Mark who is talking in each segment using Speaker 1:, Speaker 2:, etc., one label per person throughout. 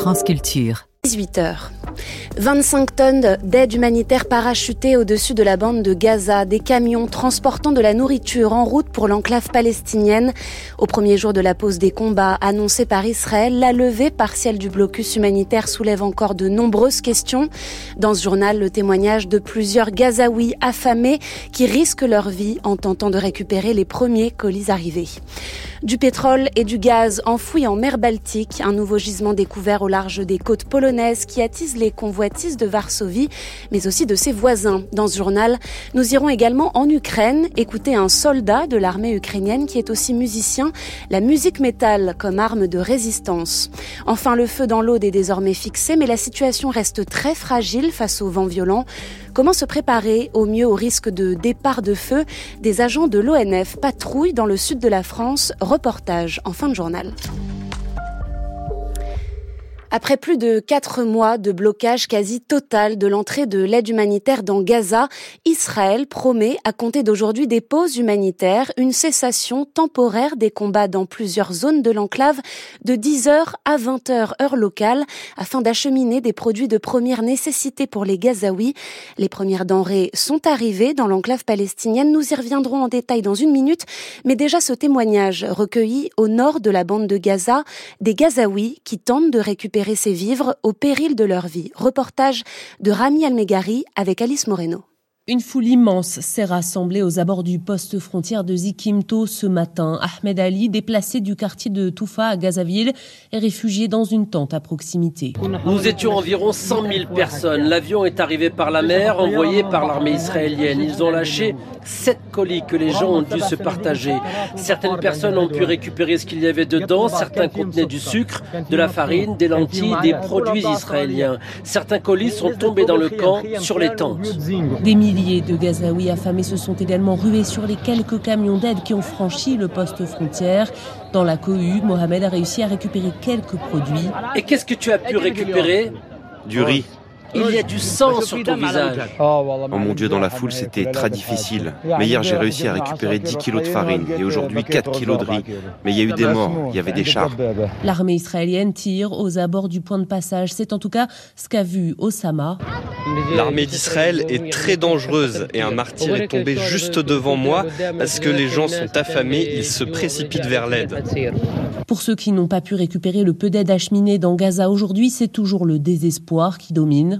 Speaker 1: France Culture.
Speaker 2: 18h. 25 tonnes d'aide humanitaire parachutées au-dessus de la bande de Gaza. Des camions transportant de la nourriture en route pour l'enclave palestinienne. Au premier jour de la pause des combats annoncée par Israël, la levée partielle du blocus humanitaire soulève encore de nombreuses questions. Dans ce journal, le témoignage de plusieurs Gazaouis affamés qui risquent leur vie en tentant de récupérer les premiers colis arrivés. Du pétrole et du gaz enfouis en mer Baltique, un nouveau gisement découvert au large des côtes polonaises qui attise les convoitises de Varsovie, mais aussi de ses voisins. Dans ce journal, nous irons également en Ukraine, écouter un soldat de l'armée ukrainienne qui est aussi musicien, la musique métal comme arme de résistance. Enfin, le feu dans l'Aude est désormais fixé, mais la situation reste très fragile face aux vents violents. Comment se préparer au mieux au risque de départ de feu? Des agents de l'ONF patrouillent dans le sud de la France. Reportage en fin de journal. Après plus de 4 mois de blocage quasi total de l'entrée de l'aide humanitaire dans Gaza, Israël promet, à compter d'aujourd'hui, des pauses humanitaires, une cessation temporaire des combats dans plusieurs zones de l'enclave de 10h à 20h heure locale, afin d'acheminer des produits de première nécessité pour les Gazaouis. Les premières denrées sont arrivées dans l'enclave palestinienne. Nous y reviendrons en détail dans une minute, mais déjà ce témoignage recueilli au nord de la bande de Gaza, des Gazaouis qui tentent de récupérer ces vivres au péril de leur vie. Reportage de Rami Almegari avec Alice Moreno.
Speaker 3: Une foule immense s'est rassemblée aux abords du poste frontière de Zikimto ce matin. Ahmed Ali, déplacé du quartier de Toufa à Gazaville, est réfugié dans une tente à proximité.
Speaker 4: Nous étions environ 100 000 personnes. L'avion est arrivé par la mer, envoyé par l'armée israélienne. Ils ont lâché 7 colis que les gens ont dû se partager. Certaines personnes ont pu récupérer ce qu'il y avait dedans. Certains contenaient du sucre, de la farine, des lentilles, des produits israéliens. Certains colis sont tombés dans le camp, sur les tentes.
Speaker 3: Des milliers de Gazaouis affamés se sont également rués sur les quelques camions d'aide qui ont franchi le poste frontière. Dans la cohue, Mohamed a réussi à récupérer quelques produits.
Speaker 4: Et qu'est-ce que tu as pu récupérer ?
Speaker 5: Du riz.
Speaker 4: Il y a du sang sur ton visage.
Speaker 5: Oh mon Dieu, dans la foule, c'était très difficile. Mais hier, j'ai réussi à récupérer 10 kilos de farine et aujourd'hui 4 kilos de riz. Mais il y a eu des morts, il y avait des chars.
Speaker 3: L'armée israélienne tire aux abords du point de passage. C'est en tout cas ce qu'a vu Osama.
Speaker 6: L'armée d'Israël est très dangereuse et un martyr est tombé juste devant moi parce que les gens sont affamés, ils se précipitent vers l'aide.
Speaker 3: Pour ceux qui n'ont pas pu récupérer le peu d'aide acheminée dans Gaza aujourd'hui, c'est toujours le désespoir qui domine.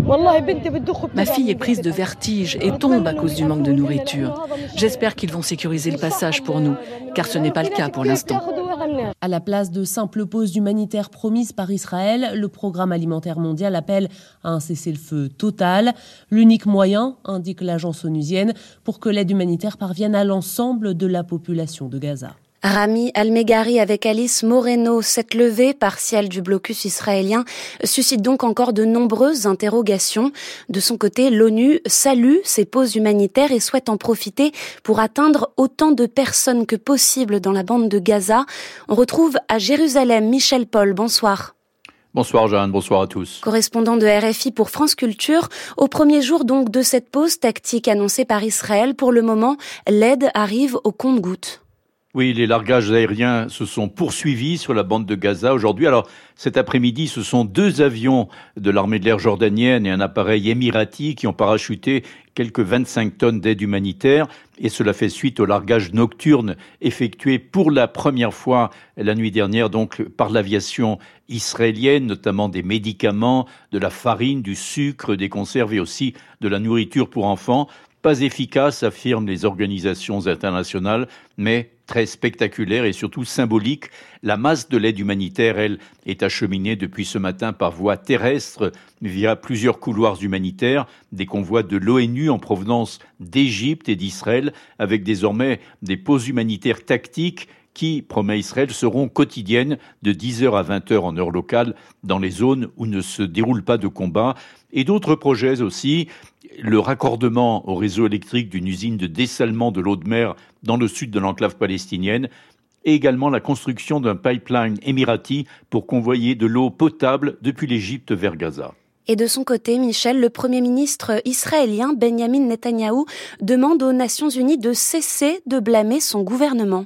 Speaker 7: Ma fille est prise de vertige et tombe à cause du manque de nourriture. J'espère qu'ils vont sécuriser le passage pour nous, car ce n'est pas le cas pour l'instant.
Speaker 3: À la place de simples pauses humanitaires promises par Israël, le Programme alimentaire mondial appelle à un cessez-le-feu total. L'unique moyen, indique l'agence onusienne, pour que l'aide humanitaire parvienne à l'ensemble de la population de Gaza.
Speaker 2: Rami Almegari avec Alice Moreno. Cette levée partielle du blocus israélien suscite donc encore de nombreuses interrogations. De son côté, l'ONU salue ces pauses humanitaires et souhaite en profiter pour atteindre autant de personnes que possible dans la bande de Gaza. On retrouve à Jérusalem Michel Paul. Bonsoir.
Speaker 8: Bonsoir Jeanne, bonsoir à tous.
Speaker 2: Correspondant de RFI pour France Culture, au premier jour donc de cette pause tactique annoncée par Israël, pour le moment, l'aide arrive au compte-gouttes.
Speaker 8: Oui, les largages aériens se sont poursuivis sur la bande de Gaza aujourd'hui. Alors, cet après-midi, ce sont 2 avions de l'armée de l'air jordanienne et un appareil émirati qui ont parachuté quelques 25 tonnes d'aide humanitaire. Et cela fait suite au largage nocturne effectué pour la première fois la nuit dernière, donc par l'aviation israélienne, notamment des médicaments, de la farine, du sucre, des conserves et aussi de la nourriture pour enfants. Pas efficace, affirment les organisations internationales, mais très spectaculaire et surtout symbolique. La masse de l'aide humanitaire, elle, est acheminée depuis ce matin par voie terrestre via plusieurs couloirs humanitaires, des convois de l'ONU en provenance d'Égypte et d'Israël, avec désormais des pauses humanitaires tactiques qui, promet Israël, seront quotidiennes de 10h à 20h en heure locale dans les zones où ne se déroule pas de combat. Et d'autres projets aussi, le raccordement au réseau électrique d'une usine de dessalement de l'eau de mer dans le sud de l'enclave palestinienne, et également la construction d'un pipeline émirati pour convoyer de l'eau potable depuis l'Égypte vers Gaza.
Speaker 2: Et de son côté, Michel, le Premier ministre israélien Benjamin Netanyahou demande aux Nations Unies de cesser de blâmer son gouvernement.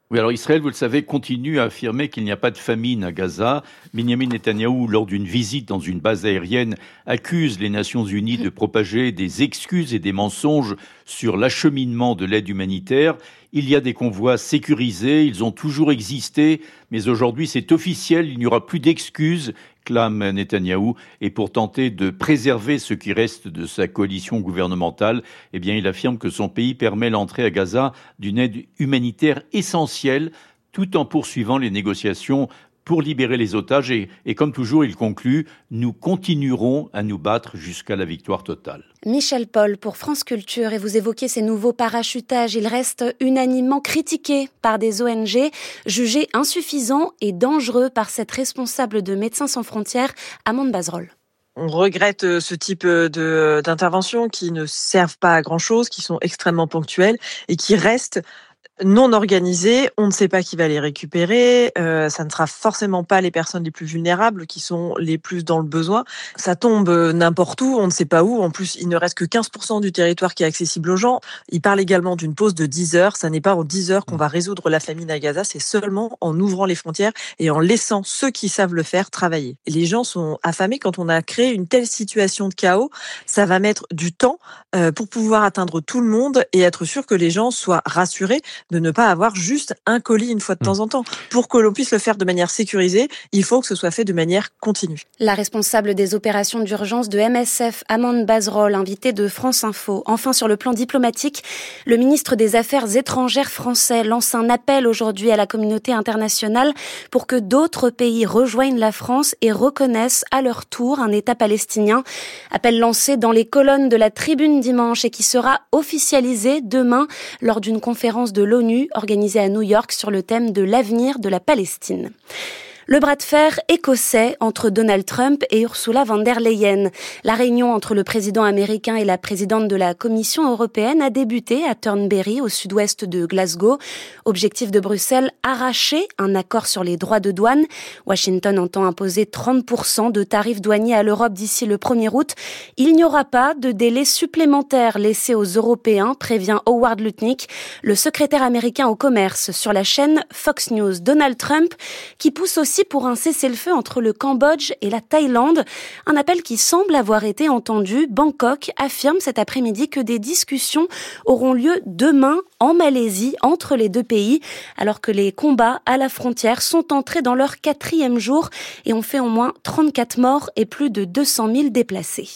Speaker 8: Oui, alors Israël, vous le savez, continue à affirmer qu'il n'y a pas de famine à Gaza. Benjamin Netanyahou, lors d'une visite dans une base aérienne, accuse les Nations Unies de propager des excuses et des mensonges sur l'acheminement de l'aide humanitaire. Il y a des convois sécurisés, ils ont toujours existé, mais aujourd'hui c'est officiel, il n'y aura plus d'excuses, clame Netanyahou, et pour tenter de préserver ce qui reste de sa coalition gouvernementale, eh bien, il affirme que son pays permet l'entrée à Gaza d'une aide humanitaire essentielle, tout en poursuivant les négociations pour libérer les otages. Et comme toujours, il conclut, nous continuerons à nous battre jusqu'à la victoire totale.
Speaker 2: Michel Paul pour France Culture, et vous évoquez ces nouveaux parachutages. Ils restent unanimement critiqués par des ONG, jugés insuffisants et dangereux par cette responsable de Médecins sans frontières, Amande Bazerol.
Speaker 1: On regrette ce type d'interventions qui ne servent pas à grand-chose, qui sont extrêmement ponctuelles et qui restent non organisés, on ne sait pas qui va les récupérer, ça ne sera forcément pas les personnes les plus vulnérables qui sont les plus dans le besoin. Ça tombe n'importe où, on ne sait pas où. En plus, il ne reste que 15% du territoire qui est accessible aux gens. Il parle également d'une pause de 10 heures. Ça n'est pas en 10 heures qu'on va résoudre la famine à Gaza, c'est seulement en ouvrant les frontières et en laissant ceux qui savent le faire travailler. Et les gens sont affamés quand on a créé une telle situation de chaos. Ça va mettre du temps pour pouvoir atteindre tout le monde et être sûr que les gens soient rassurés de ne pas avoir juste un colis une fois de temps en temps. Pour que l'on puisse le faire de manière sécurisée, il faut que ce soit fait de manière continue.
Speaker 2: La responsable des opérations d'urgence de MSF, Amande Bazerol, invitée de France Info. Enfin, sur le plan diplomatique, le ministre des Affaires étrangères français lance un appel aujourd'hui à la communauté internationale pour que d'autres pays rejoignent la France et reconnaissent à leur tour un État palestinien. Appel lancé dans les colonnes de la Tribune dimanche et qui sera officialisé demain lors d'une conférence de l'ONU organisée à New York sur le thème de l'avenir de la Palestine. Le bras de fer écossais entre Donald Trump et Ursula von der Leyen. La réunion entre le président américain et la présidente de la Commission européenne a débuté à Turnberry, au sud-ouest de Glasgow. Objectif de Bruxelles, arracher un accord sur les droits de douane. Washington entend imposer 30% de tarifs douaniers à l'Europe d'ici le 1er août. Il n'y aura pas de délai supplémentaire laissé aux Européens, prévient Howard Lutnick, le secrétaire américain au commerce, sur la chaîne Fox News. Donald Trump, qui pousse aussi pour un cessez-le-feu entre le Cambodge et la Thaïlande. Un appel qui semble avoir été entendu. Bangkok affirme cet après-midi que des discussions auront lieu demain en Malaisie entre les deux pays, alors que les combats à la frontière sont entrés dans leur 4e jour et ont fait au moins 34 morts et plus de 200 000 déplacés.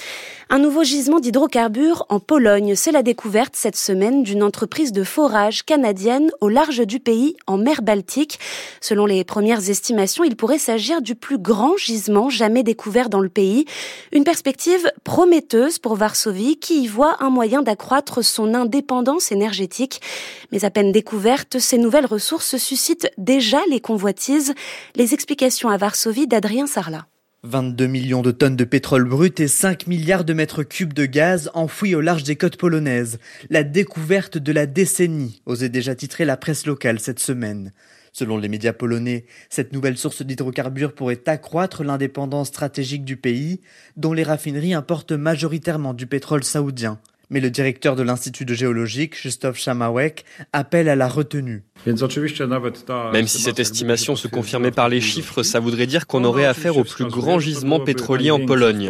Speaker 2: Un nouveau gisement d'hydrocarbures en Pologne, c'est la découverte cette semaine d'une entreprise de forage canadienne au large du pays en mer Baltique. Selon les premières estimations, il pourrait s'agir du plus grand gisement jamais découvert dans le pays. Une perspective prometteuse pour Varsovie qui y voit un moyen d'accroître son indépendance énergétique. Mais à peine découvertes, ces nouvelles ressources suscitent déjà les convoitises. Les explications à Varsovie d'Adrien Sarlat.
Speaker 9: 22 millions de tonnes de pétrole brut et 5 milliards de mètres cubes de gaz enfouis au large des côtes polonaises. La découverte de la décennie, osait déjà titrer la presse locale cette semaine. Selon les médias polonais, cette nouvelle source d'hydrocarbures pourrait accroître l'indépendance stratégique du pays, dont les raffineries importent majoritairement du pétrole saoudien. Mais le directeur de l'Institut de géologie, Krzysztof Szamałek, appelle à la retenue.
Speaker 6: Même si cette estimation se confirmait par les chiffres, ça voudrait dire qu'on aurait affaire au plus grand gisement pétrolier en Pologne.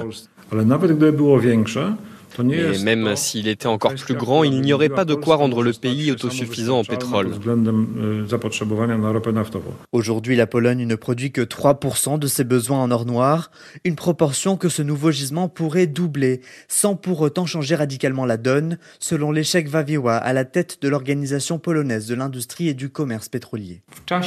Speaker 6: Et même s'il était encore plus grand, il n'y aurait pas de quoi rendre le pays autosuffisant en pétrole.
Speaker 9: Aujourd'hui, la Pologne ne produit que 3% de ses besoins en or noir, une proportion que ce nouveau gisement pourrait doubler, sans pour autant changer radicalement la donne, selon Leszek Wawieła, à la tête de l'Organisation polonaise de l'industrie et du commerce pétrolier.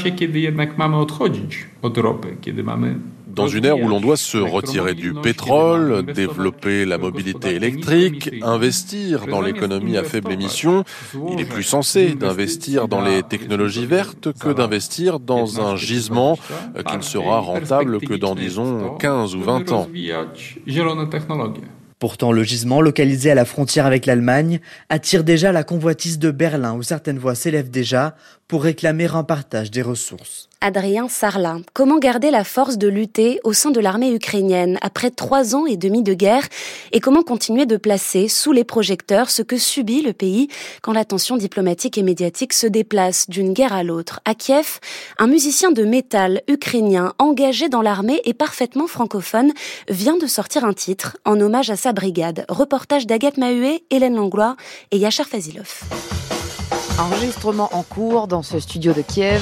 Speaker 10: Dans une ère où l'on doit se retirer du pétrole, développer la mobilité électrique, investir dans l'économie à faible émission, il est plus sensé d'investir dans les technologies vertes que d'investir dans un gisement qui ne sera rentable que dans, disons, 15 ou 20 ans.
Speaker 9: Pourtant, le gisement, localisé à la frontière avec l'Allemagne, attire déjà la convoitise de Berlin, où certaines voix s'élèvent déjà pour réclamer un partage des ressources.
Speaker 2: Adrien Sarlat, comment garder la force de lutter au sein de l'armée ukrainienne après 3 ans et demi de guerre et comment continuer de placer sous les projecteurs ce que subit le pays quand la tension diplomatique et médiatique se déplace d'une guerre à l'autre. À Kiev, un musicien de métal ukrainien engagé dans l'armée et parfaitement francophone vient de sortir un titre en hommage à sa brigade. Reportage d'Agathe Mahué, Hélène Langlois et Yachar Fazilov.
Speaker 11: Enregistrement en cours dans ce studio de Kiev.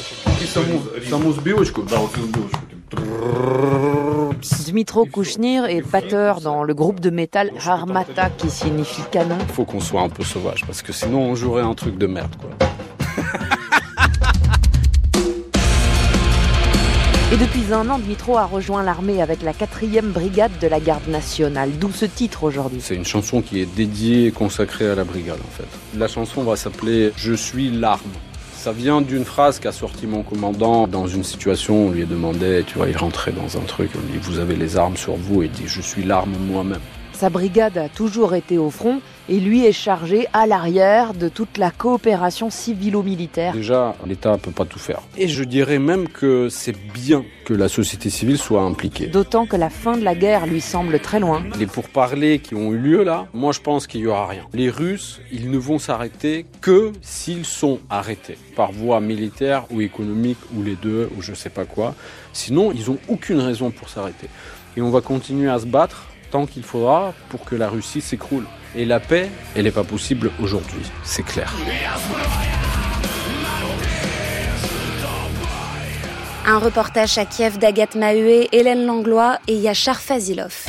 Speaker 11: Dmitro Kouchnir est batteur dans le groupe de métal Armata qui signifie canon.
Speaker 12: Il faut qu'on soit un peu sauvage parce que sinon on jouerait un truc de merde quoi.
Speaker 11: Et depuis 1 an, Dmitro a rejoint l'armée avec la 4e brigade de la garde nationale. D'où ce titre aujourd'hui.
Speaker 12: C'est une chanson qui est dédiée et consacrée à la brigade en fait. La chanson va s'appeler « Je suis l'arme ». Ça vient d'une phrase qu'a sorti mon commandant dans une situation où on lui demandait, tu vois, il rentrait dans un truc, on lui dit « Vous avez les armes sur vous » et il dit « Je suis l'arme moi-même ».
Speaker 11: Sa brigade a toujours été au front et lui est chargé à l'arrière de toute la coopération civilo-militaire.
Speaker 12: Déjà, l'État ne peut pas tout faire. Et je dirais même que c'est bien que la société civile soit impliquée.
Speaker 11: D'autant que la fin de la guerre lui semble très loin.
Speaker 12: Les pourparlers qui ont eu lieu là, moi je pense qu'il n'y aura rien. Les Russes, ils ne vont s'arrêter que s'ils sont arrêtés. Par voie militaire ou économique ou les deux ou je sais pas quoi. Sinon, ils n'ont aucune raison pour s'arrêter. Et on va continuer à se battre tant qu'il faudra pour que la Russie s'écroule. Et la paix, elle n'est pas possible aujourd'hui, c'est clair.
Speaker 2: Un reportage à Kiev d'Agathe Mahué, Hélène Langlois et Yachar Fazilov.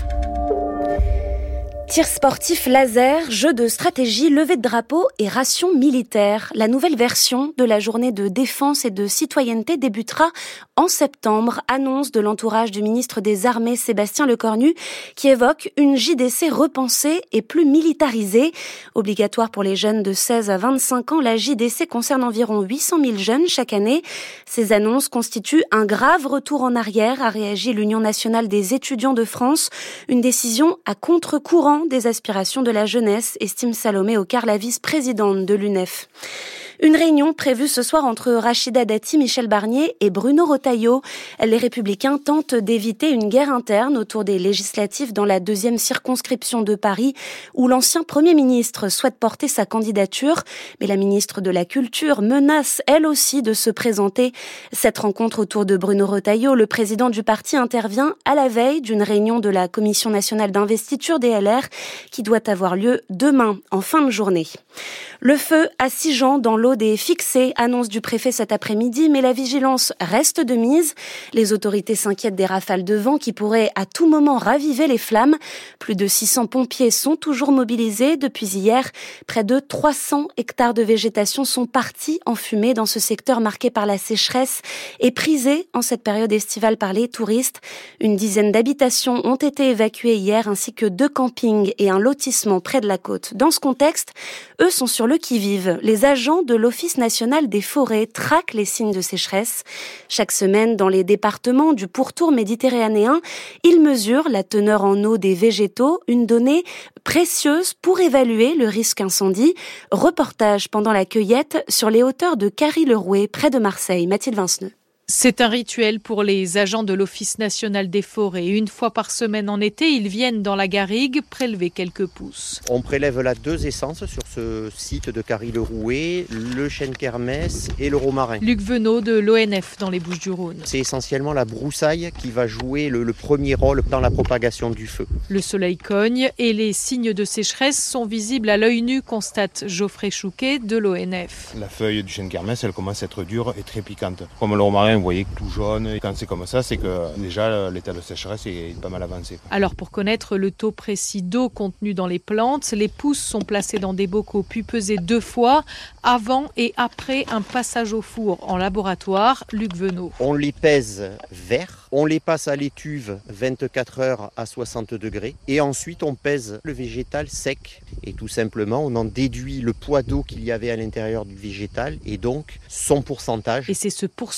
Speaker 2: Tir sportif laser, jeu de stratégie, levée de drapeau et ration militaire. La nouvelle version de la journée de défense et de citoyenneté débutera en septembre, annonce de l'entourage du ministre des Armées Sébastien Lecornu qui évoque une JDC repensée et plus militarisée. Obligatoire pour les jeunes de 16 à 25 ans, la JDC concerne environ 800 000 jeunes chaque année. Ces annonces constituent un grave retour en arrière, a réagi l'Union nationale des étudiants de France. Une décision à contre-courant des aspirations de la jeunesse, estime Salomé Ocar, la vice-présidente de l'UNEF. Une réunion prévue ce soir entre Rachida Dati, Michel Barnier et Bruno Retailleau. Les Républicains tentent d'éviter une guerre interne autour des législatives dans la 2e circonscription de Paris, où l'ancien Premier ministre souhaite porter sa candidature. Mais la ministre de la Culture menace, elle aussi, de se présenter. Cette rencontre autour de Bruno Retailleau, le président du parti, intervient à la veille d'une réunion de la Commission nationale d'investiture des LR qui doit avoir lieu demain, en fin de journée. Le feu à Sigean dans l'Aude est fixé, annonce du préfet cet après-midi, mais la vigilance reste de mise. Les autorités s'inquiètent des rafales de vent qui pourraient à tout moment raviver les flammes. Plus de 600 pompiers sont toujours mobilisés. Depuis hier, près de 300 hectares de végétation sont partis en fumée dans ce secteur marqué par la sécheresse et prisé en cette période estivale par les touristes. Une dizaine d'habitations ont été évacuées hier, ainsi que 2 campings et un lotissement près de la côte. Dans ce contexte, eux sont sur le qui-vive. Les agents de l'Office national des forêts traquent les signes de sécheresse. Chaque semaine, dans les départements du pourtour méditerranéen, ils mesurent la teneur en eau des végétaux, une donnée précieuse pour évaluer le risque incendie. Reportage pendant la cueillette sur les hauteurs de Carry-le-Rouet, près de Marseille. Mathilde Vinceneux.
Speaker 13: C'est un rituel pour les agents de l'Office national des forêts. Une fois par semaine en été, ils viennent dans la garrigue prélever quelques pousses.
Speaker 14: On prélève là 2 essences sur ce site de Carry-le-Rouet, le chêne kermès et le romarin.
Speaker 13: Luc Venot de l'ONF dans les Bouches-du-Rhône.
Speaker 14: C'est essentiellement la broussaille qui va jouer le premier rôle dans la propagation du feu.
Speaker 13: Le soleil cogne et les signes de sécheresse sont visibles à l'œil nu, constate Geoffrey Chouquet de l'ONF.
Speaker 15: La feuille du chêne kermès, elle commence à être dure et très piquante. Comme le romarin, vous voyez, tout jaune. Et quand c'est comme ça, c'est que déjà l'état de sécheresse est pas mal avancé.
Speaker 13: Alors pour connaître le taux précis d'eau contenu dans les plantes, les pousses sont placées dans des bocaux puis pesées 2 fois, avant et après un passage au four en laboratoire. Luc Venot.
Speaker 14: On les pèse verts, on les passe à l'étuve 24 heures à 60 degrés et ensuite on pèse le végétal sec. Et tout simplement, on en déduit le poids d'eau qu'il y avait à l'intérieur du végétal et donc son pourcentage.
Speaker 13: Et c'est ce pourcentage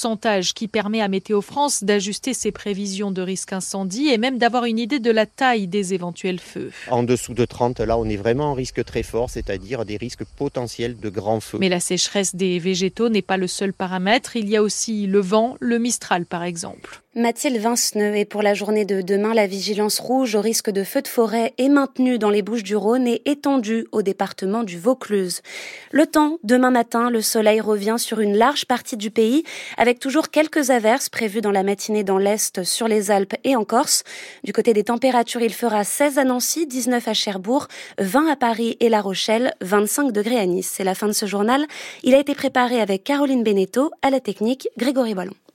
Speaker 13: sondage qui permet à Météo France d'ajuster ses prévisions de risque incendie et même d'avoir une idée de la taille des éventuels feux.
Speaker 14: En dessous de 30, là, on est vraiment en risque très fort, c'est-à-dire des risques potentiels de grands feux.
Speaker 13: Mais la sécheresse des végétaux n'est pas le seul paramètre. Il y a aussi le vent, le Mistral par exemple.
Speaker 2: Mathilde Vinceneux, et pour la journée de demain, la vigilance rouge au risque de feux de forêt est maintenue dans les Bouches-du-Rhône et étendue au département du Vaucluse. Le temps, demain matin, le soleil revient sur une large partie du pays, avec toujours quelques averses prévues dans la matinée dans l'Est, sur les Alpes et en Corse. Du côté des températures, il fera 16 à Nancy, 19 à Cherbourg, 20 à Paris et La Rochelle, 25 degrés à Nice. C'est la fin de ce journal. Il a été préparé avec Caroline Beneteau, à la technique, Grégory Ballon.